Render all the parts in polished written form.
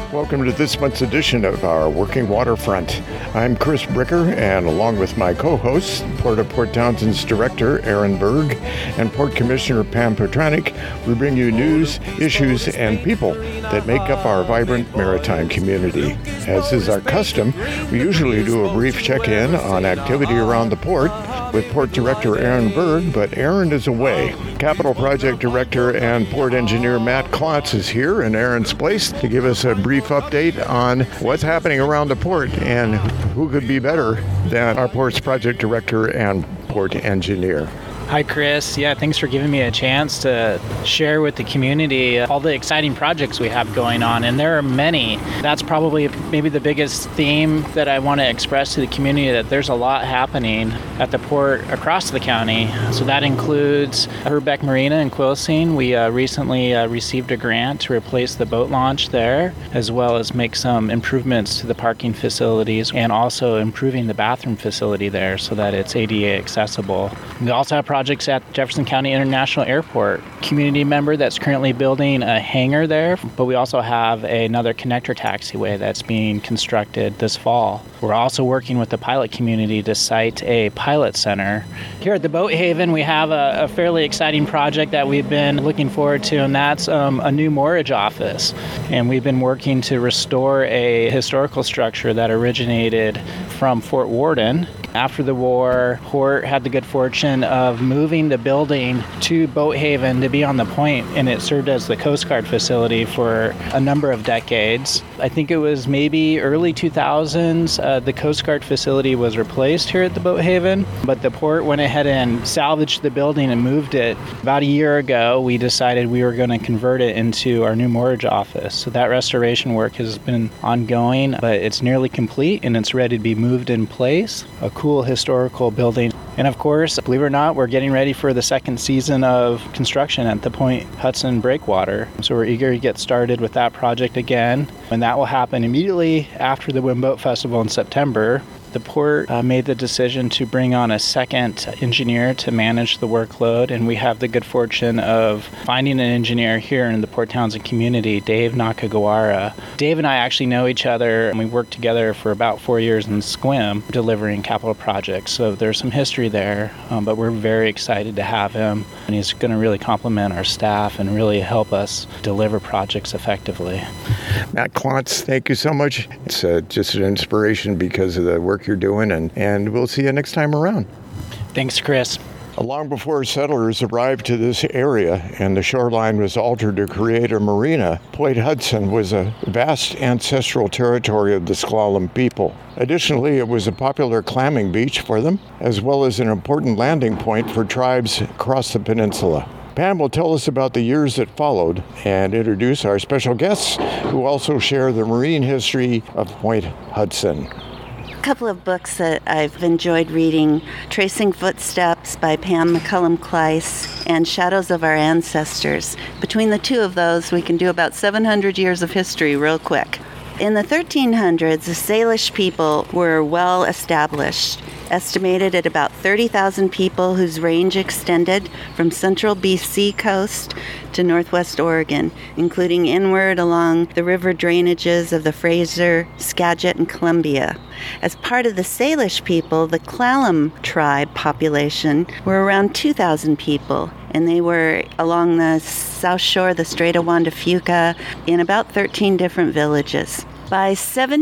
Welcome to this month's edition of our Working Waterfront. I'm Chris Bricker, and along with my co-hosts, Port of Port Townsend's Director, Aaron Berg, and Port Commissioner Pam Petranek, we bring you news, issues, and people that make up our vibrant maritime community. As is our custom, we usually do a brief check-in on activity around the port with Port Director Aaron Berg, but Aaron is away. Capital Project Director and Port Engineer Matt Klotz is here in Aaron's place to give us a brief update on what's happening around the port, and who could be better than our port's project director and port engineer. Hi, Chris. Yeah, thanks for giving me a chance to share with the community all the exciting projects we have going on, and there are many. That's probably maybe the biggest theme that I want to express to the community, that there's a lot happening at the port across the county. So that includes Herbeck Marina in Quilcene. We recently received a grant to replace the boat launch there, as well as make some improvements to the parking facilities and also improving the bathroom facility there so that it's ADA accessible. We also have projects at Jefferson County International Airport. Community member that's currently building a hangar there, but we also have another connector taxiway that's being constructed this fall. We're also working with the pilot community to site a pilot center. Here at the Boat Haven, we have a fairly exciting project that we've been looking forward to, and that's a new moorage office. And we've been working to restore a historical structure that originated from Fort Worden. After the war, Port had the good fortune of moving the building to Boat Haven to be on the point, and it served as the Coast Guard facility for a number of decades. I think it was maybe early 2000s, the Coast Guard facility was replaced here at the Boat Haven, but the port went ahead and salvaged the building and moved it. About a year ago, we decided we were going to convert it into our new moorage office. So that restoration work has been ongoing, but it's nearly complete and it's ready to be moved in place. A cool historical building. And of course, believe it or not, we're getting ready for the second season of construction at the Point Hudson Breakwater. So we're eager to get started with that project again. And that will happen immediately after the Wind Boat Festival in September. The port made the decision to bring on a second engineer to manage the workload, and we have the good fortune of finding an engineer here in the Port Townsend community, Dave Nakagawara. Dave and I actually know each other, and we worked together for about 4 years in SQUIM, delivering capital projects. So there's some history there, but we're very excited to have him, and he's going to really complement our staff and really help us deliver projects effectively. Matt Klotz, thank you so much. It's just an inspiration because of the work you're doing, and we'll see you next time around. Thanks, Chris. Long before settlers arrived to this area and the shoreline was altered to create a marina, Point Hudson was a vast ancestral territory of the S'Klallam people. Additionally, it was a popular clamming beach for them, as well as an important landing point for tribes across the peninsula. Pam will tell us about the years that followed and introduce our special guests who also share the marine history of Point Hudson. A couple of books that I've enjoyed reading: Tracing Footsteps by Pam McCullum-Kleiss and Shadows of Our Ancestors. Between the two of those, we can do about 700 years of history real quick. In the 1300s, the Salish people were well established, estimated at about 30,000 people whose range extended from central BC coast to northwest Oregon, including inward along the river drainages of the Fraser, Skagit, and Columbia. As part of the Salish people, the S'Klallam tribe population were around 2,000 people, and they were along the south shore of the Strait of Juan de Fuca in about 13 different villages. By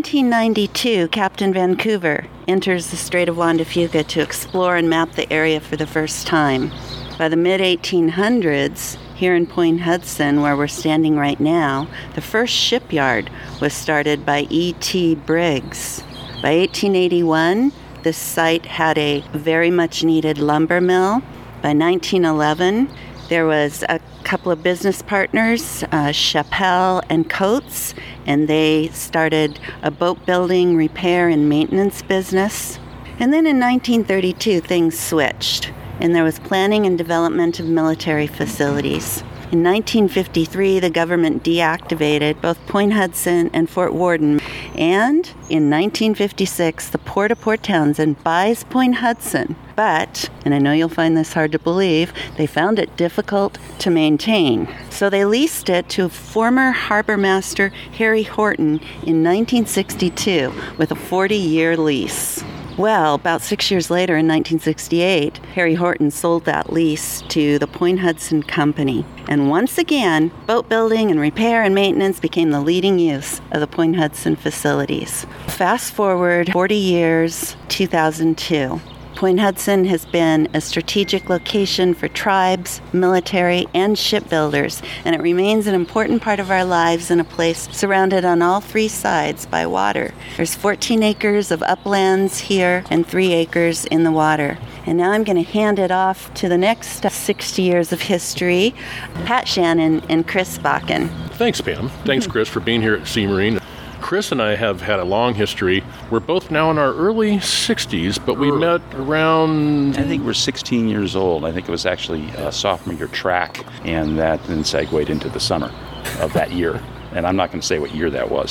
1792, Captain Vancouver enters the Strait of Juan de Fuca to explore and map the area for the first time. By the mid-1800s, here in Point Hudson, where we're standing right now, the first shipyard was started by E.T. Briggs. By 1881, this site had a very much needed lumber mill. By 1911, there was a couple of business partners, Chappell and Coates, and they started a boat building, repair, and maintenance business. And then in 1932, things switched, and there was planning and development of military facilities. In 1953, the government deactivated both Point Hudson and Fort Worden. And in 1956, the Port of Port Townsend buys Point Hudson. But, and I know you'll find this hard to believe, they found it difficult to maintain. So they leased it to former harbor master Harry Horton in 1962 with a 40-year lease. Well, about 6 years later, in 1968, Harry Horton sold that lease to the Point Hudson Company. And once again, boat building and repair and maintenance became the leading use of the Point Hudson facilities. Fast forward 40 years, 2002. Point Hudson has been a strategic location for tribes, military, and shipbuilders, and it remains an important part of our lives in a place surrounded on all three sides by water. There's 14 acres of uplands here and 3 acres in the water. And now I'm going to hand it off to the next 60 years of history, Pat Shannon and Chris Bakken. Thanks, Pam. Thanks, Chris, for being here at Sea Marine. Chris and I have had a long history. We're both now in our early 60s, but we met around... I think we're 16 years old. I think it was actually sophomore year track, and that then segued into the summer of that year. And I'm not going to say what year that was.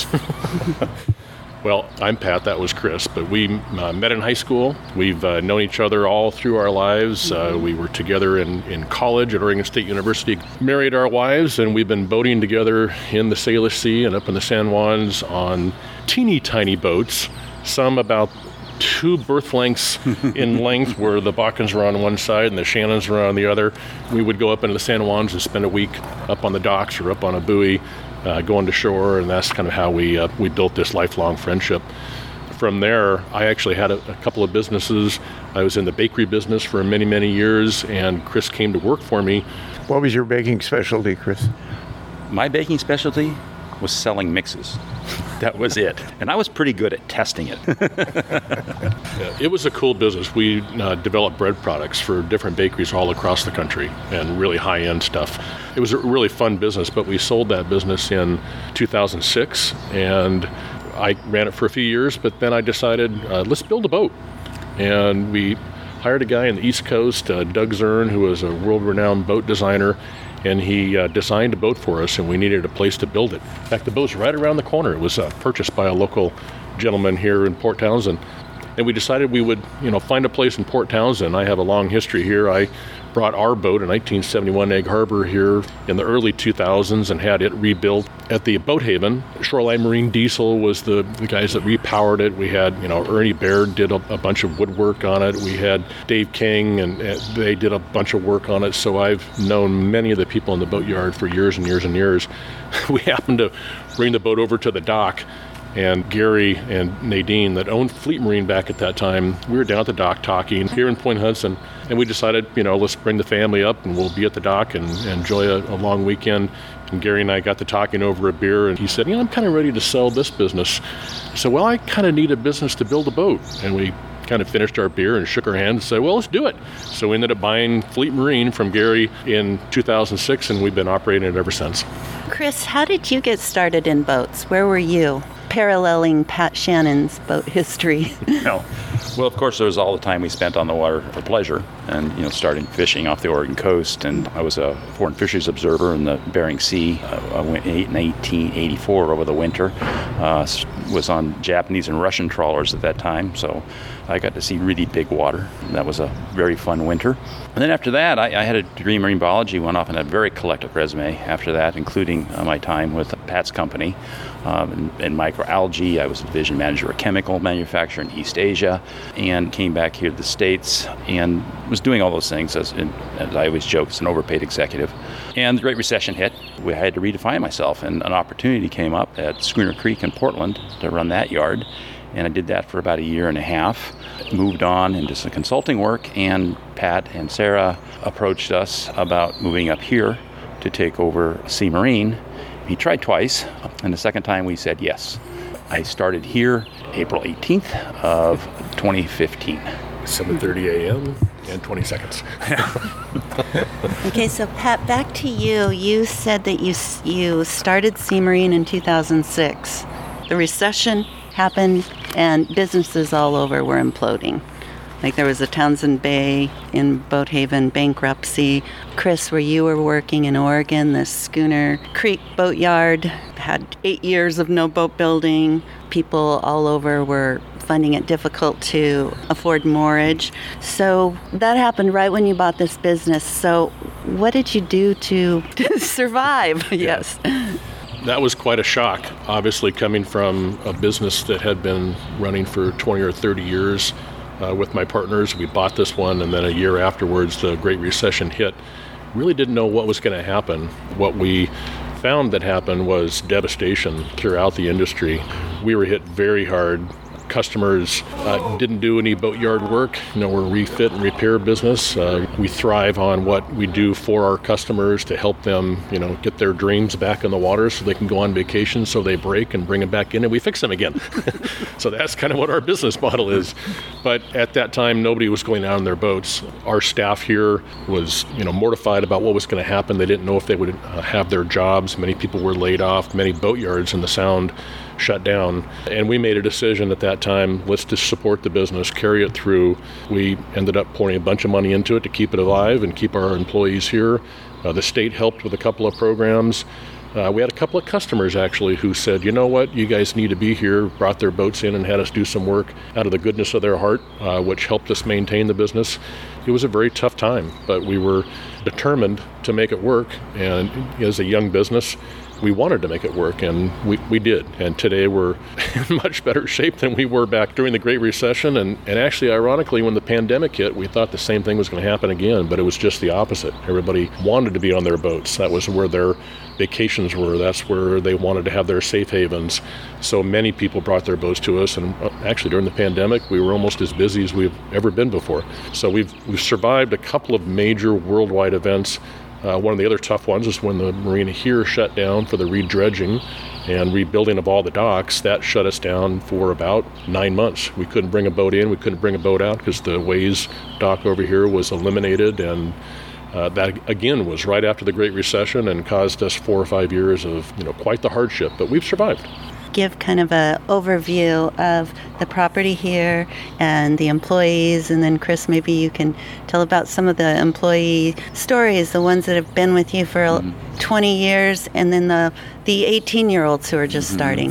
Well, I'm Pat, that was Chris, but we met in high school. We've known each other all through our lives. We were together in college at Oregon State University, married our wives, and we've been boating together in the Salish Sea and up in the San Juans on teeny tiny boats, some about 2 berth lengths in length, where the Bakkens were on one side and the Shannons were on the other. We would go up into the San Juans and spend a week up on the docks or up on a buoy, going to shore, and that's kind of how we built this lifelong friendship. From there, I actually had a couple of businesses. I was in the bakery business for many, many years, and Chris came to work for me. What was your baking specialty, Chris? My baking specialty was selling mixes. That was it. And I was pretty good at testing it. Yeah, it was a cool business. We developed bread products for different bakeries all across the country and really high-end stuff. It was a really fun business, but we sold that business in 2006, and I ran it for a few years, but then I decided, let's build a boat. And we hired a guy in the East Coast, Doug Zern, who was a world-renowned boat designer, and he designed a boat for us, and we needed a place to build it. In fact, the boat's right around the corner. It was purchased by a local gentleman here in Port Townsend, and we decided we would, find a place in Port Townsend. I have a long history here. I brought our boat in 1971 Egg Harbor here in the early 2000s and had it rebuilt at the Boat Haven. Shoreline Marine Diesel was the guys that repowered it. We had, Ernie Baird did a bunch of woodwork on it. We had Dave King, and they did a bunch of work on it. So I've known many of the people in the boatyard for years and years and years. We happened to bring the boat over to the dock, and Gary and Nadine that owned Fleet Marine back at that time, we were down at the dock talking here in Point Hudson, and we decided, let's bring the family up and we'll be at the dock and enjoy a long weekend. And Gary and I got to talking over a beer, and he said, I'm kind of ready to sell this business. I said, well, I kind of need a business to build a boat. And we kind of finished our beer and shook our hands and said, well, let's do it. So we ended up buying Fleet Marine from Gary in 2006, and we've been operating it ever since. Chris, how did you get started in boats? Where were you? Paralleling Pat Shannon's boat history. Well, of course, there was all the time we spent on the water for pleasure, and starting fishing off the Oregon coast. And I was a foreign fisheries observer in the Bering Sea. I went in 1984 over the winter. Was on Japanese and Russian trawlers at that time, so I got to see really big water. That was a very fun winter. And then after that, I had a degree in marine biology, went off and had a very collective resume after that, including my time with Pat's company. In microalgae, I was a division manager of chemical manufacturer in East Asia, and came back here to the States and was doing all those things as I always joke, as an overpaid executive. And the Great Recession hit. I had to redefine myself, and an opportunity came up at Schooner Creek in Portland to run that yard. And I did that for about a year and a half, moved on into some consulting work, and Pat and Sarah approached us about moving up here to take over Sea Marine. He tried twice, and the second time we said yes. I started here April 18th of 2015. 7:30 a.m. and 20 seconds. Okay, so Pat, back to you. You said that you started Sea Marine in 2006. The recession happened and businesses all over were imploding. Like there was a Townsend Bay in Boathaven bankruptcy. Chris, where you were working in Oregon, the Schooner Creek Boatyard had 8 years of no boat building. People all over were finding it difficult to afford moorage. So that happened right when you bought this business. So what did you do to survive? Yes. That was quite a shock, obviously coming from a business that had been running for 20 or 30 years with my partners. We bought this one, and then a year afterwards, the Great Recession hit. Really didn't know what was going to happen. What we found that happened was devastation throughout the industry. We were hit very hard. Customers didn't do any boatyard work. We're a refit and repair business. We thrive on what we do for our customers to help them, get their dreams back in the water so they can go on vacation, so they break and bring them back in and we fix them again. So that's kind of what our business model is. But at that time, nobody was going out on their boats. Our staff here was, mortified about what was going to happen. They didn't know if they would have their jobs. Many people were laid off. Many boatyards in the Sound shut down, and we made a decision at that time, let's just support the business, carry it through. We ended up pouring a bunch of money into it to keep it alive and keep our employees here. The state helped with a couple of programs. We had a couple of customers actually who said, you know what, you guys need to be here, brought their boats in and had us do some work out of the goodness of their heart, which helped us maintain the business. It was a very tough time, but we were determined to make it work, and as a young business, we wanted to make it work, and we did. And today we're in much better shape than we were back during the Great Recession. And actually, ironically, when the pandemic hit, we thought the same thing was going to happen again, but it was just the opposite. Everybody wanted to be on their boats. That was where their vacations were. That's where they wanted to have their safe havens. So many people brought their boats to us, and actually during the pandemic, we were almost as busy as we've ever been before. So we've survived a couple of major worldwide events. One of the other tough ones is when the marina here shut down for the redredging and rebuilding of all the docks. That shut us down for about 9 months. We couldn't bring a boat in, we couldn't bring a boat out because the Ways dock over here was eliminated, and that again was right after the Great Recession and caused us 4 or 5 years of quite the hardship, but we've survived. Give kind of an overview of the property here and the employees, and then Chris, maybe you can tell about some of the employee stories, the ones that have been with you for 20 years, and then the 18-year-olds who are just starting.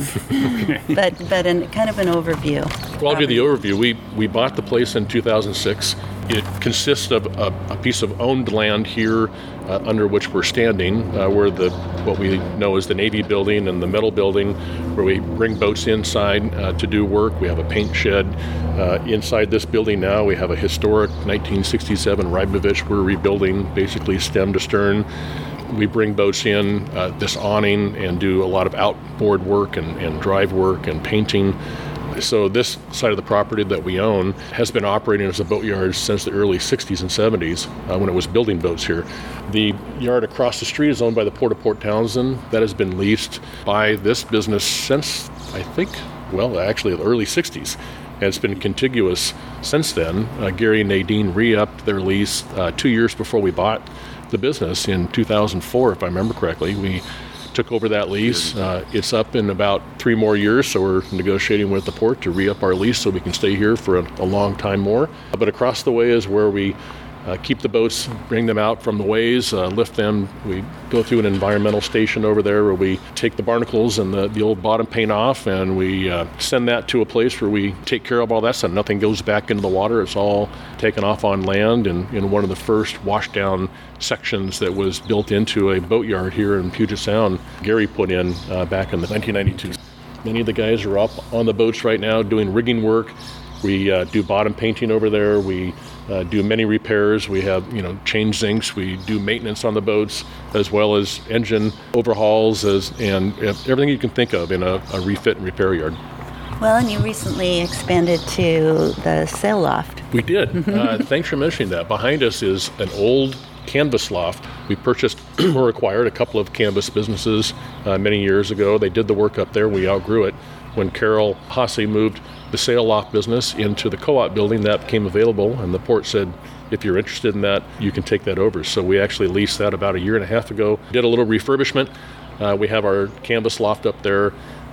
but in kind of an overview. Well, I'll give the overview. We bought the place in 2006. It consists of a piece of owned land here under which we're standing, where what we know is the Navy building and the metal building, where we bring boats inside to do work. We have a paint shed inside this building now. We have a historic 1967 Rybovich we're rebuilding, basically stem to stern. We bring boats in, this awning, and do a lot of outboard work and drive work and painting. So this side of the property that we own has been operating as a boatyard since the early 60s and 70s when it was building boats here. The yard across the street is owned by the Port of Port Townsend. That has been leased by this business since, actually the early 60s. And it's been contiguous since then. Gary and Nadine re-upped their lease 2 years before we bought the business in 2004, if I remember correctly. We took over that lease. It's up in about 3 more years, so we're negotiating with the port to re-up our lease so we can stay here for a long time more. But across the way is where we keep the boats, bring them out from the Ways, lift them. We go through an environmental station over there where we take the barnacles and the old bottom paint off, and we send that to a place where we take care of all that stuff. Nothing goes back into the water. It's all taken off on land, and in one of the first washdown sections that was built into a boatyard here in Puget Sound, Gary put in back in the 1992. Many of the guys are up on the boats right now doing rigging work. We do bottom painting over there. We do many repairs. We have, change zincs. We do maintenance on the boats, as well as engine overhauls and everything you can think of in a refit and repair yard. Well, and you recently expanded to the sail loft. We did. Thanks for mentioning that. Behind us is an old canvas loft. We purchased or acquired a couple of canvas businesses many years ago. They did the work up there. We outgrew it. When Carol Hasse moved the sail loft business into the co-op building, that became available, and the port said, if you're interested in that, you can take that over. So we actually leased that about 1.5 years ago. Did a little refurbishment. We have our canvas loft up there.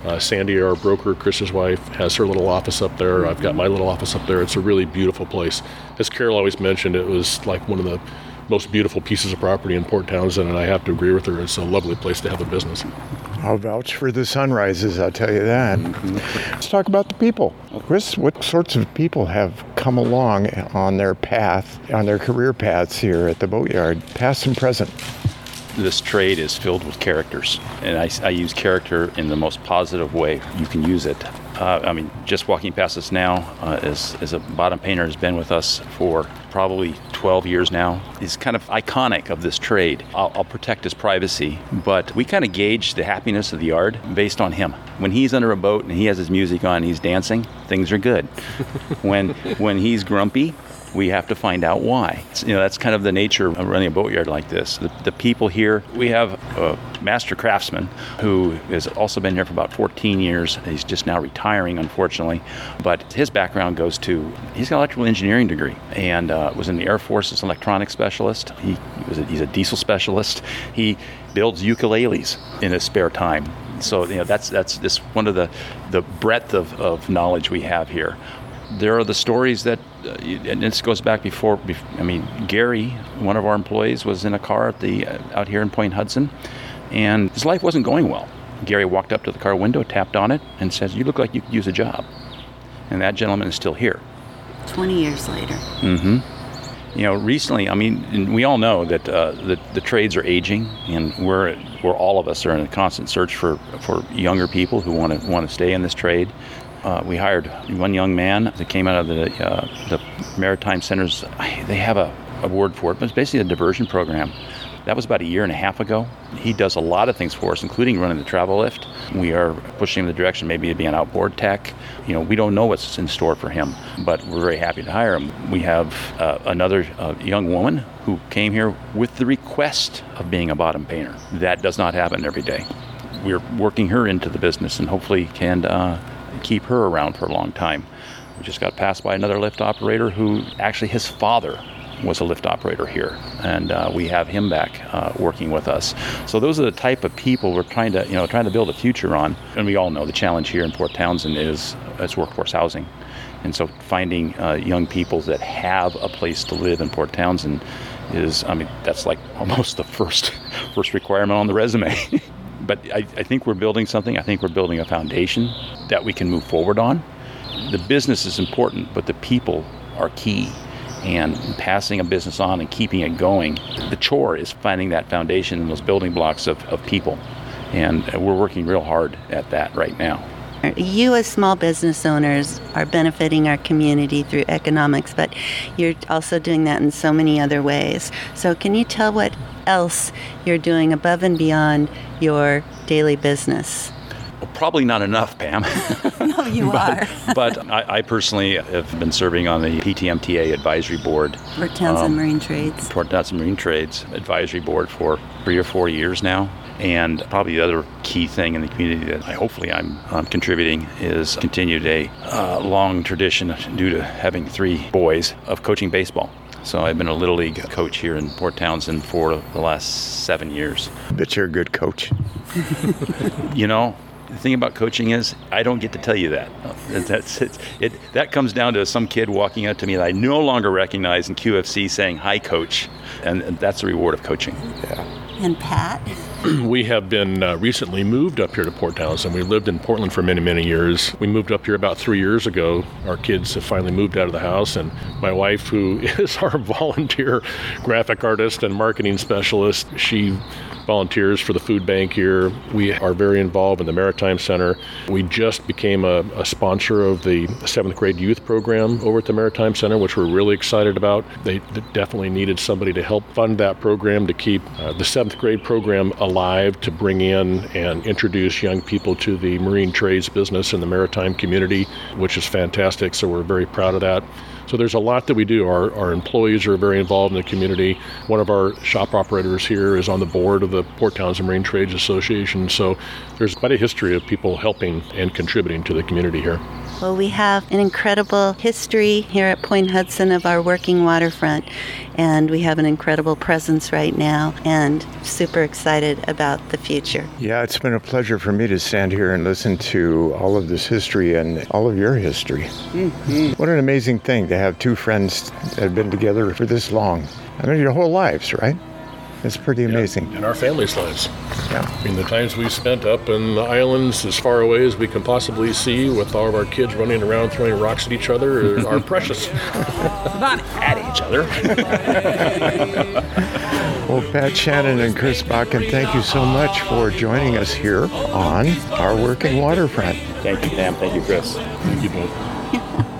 Sandy, our broker, Chris's wife, has her little office up there. I've got my little office up there. It's a really beautiful place. As Carol always mentioned, it was like one of the most beautiful pieces of property in Port Townsend, and I have to agree with her. It's a lovely place to have a business. I'll vouch for the sunrises, I'll tell you that. Let's talk about the people. Chris, what sorts of people have come along on their path, on their career paths here at the Boatyard, past and present? This trade is filled with characters, and I use character in the most positive way you can use it. Just walking past us now is a bottom painter has been with us for probably 12 years now. He's kind of iconic of this trade. I'll protect his privacy, but we kind of gauge the happiness of the yard based on him. When he's under a boat and he has his music on and he's dancing, things are good. When he's grumpy, we have to find out why. That's kind of the nature of running a boatyard like this. The people here, we have a master craftsman who has also been here for about 14 years. He's just now retiring, unfortunately. But his background goes to, he's got an electrical engineering degree and was in the Air Force as an electronics specialist. He's a diesel specialist. He builds ukuleles in his spare time. So that's just one of the breadth of knowledge we have here. There are the stories that, and this goes back before. Gary, one of our employees, was in a car out here in Point Hudson, and his life wasn't going well. Gary walked up to the car window, tapped on it, and says, "You look like you could use a job." And that gentleman is still here. 20 years later. Mm-hmm. Recently, we all know that the trades are aging, and we're all of us are in a constant search for younger people who want to stay in this trade. We hired one young man that came out of the Maritime Centers. They have a word for it, but it's basically a diversion program. That was about a year and a half ago. He does a lot of things for us, including running the travel lift. We are pushing him in the direction maybe to be an outboard tech. We don't know what's in store for him, but we're very happy to hire him. We have another young woman who came here with the request of being a bottom painter. That does not happen every day. We're working her into the business and hopefully can keep her around for a long time. We just got passed by another lift operator who actually his father was a lift operator here, and we have him back working with us. So those are the type of people we're trying to build a future on. And we all know the challenge here in Port Townsend is workforce housing. And so finding young people that have a place to live in Port Townsend that's like almost the first requirement on the resume. But I think we're building something. I think we're building a foundation that we can move forward on. The business is important, but the people are key. And passing a business on and keeping it going, the chore is finding that foundation and those building blocks of people. And we're working real hard at that right now. You as small business owners are benefiting our community through economics, but you're also doing that in so many other ways. So can you tell what else you're doing above and beyond your daily business? Well, probably not enough, Pam. No, you are. But I personally have been serving on the PTMTA advisory board. Port Townsend Marine Trades. Port Townsend Marine Trades advisory board for 3 or 4 years now. And probably the other key thing in the community that hopefully I'm contributing is continued a long tradition due to having 3 boys of coaching baseball. So I've been a Little League coach here in Port Townsend for the last 7 years. I bet you're a good coach. The thing about coaching is I don't get to tell you that. That comes down to some kid walking up to me that I no longer recognize in QFC saying, "Hi, coach." And that's the reward of coaching. Yeah. And Pat? We have been recently moved up here to Port Townsend. We lived in Portland for many, many years. We moved up here about 3 years ago. Our kids have finally moved out of the house, and my wife, who is our volunteer graphic artist and marketing specialist, she volunteers for the food bank here. We are very involved in the Maritime Center. We just became a sponsor of the 7th grade youth program over at the Maritime Center, which we're really excited about. They definitely needed somebody to help fund that program, to keep the 7th grade program alive, to bring in and introduce young people to the marine trades business in the maritime community, which is fantastic. So we're very proud of that. So there's a lot that we do. Our employees are very involved in the community. One of our shop operators here is on the board of the Port Townsend Marine Trades Association. So there's quite a history of people helping and contributing to the community here. Well, we have an incredible history here at Point Hudson of our working waterfront, and we have an incredible presence right now, and super excited about the future. Yeah, it's been a pleasure for me to stand here and listen to all of this history and all of your history. Mm-hmm. What an amazing thing to have two friends that have been together for this long. I mean, your whole lives, right? It's pretty amazing. In our families' lives. Yeah. I mean, the times we spent up in the islands as far away as we can possibly see with all of our kids running around throwing rocks at each other are precious. Not at each other. Well, Pat Shannon and Chris Bakken, thank you so much for joining us here on Our Working Waterfront. Thank you, Pam. Thank you, Chris. Thank you both.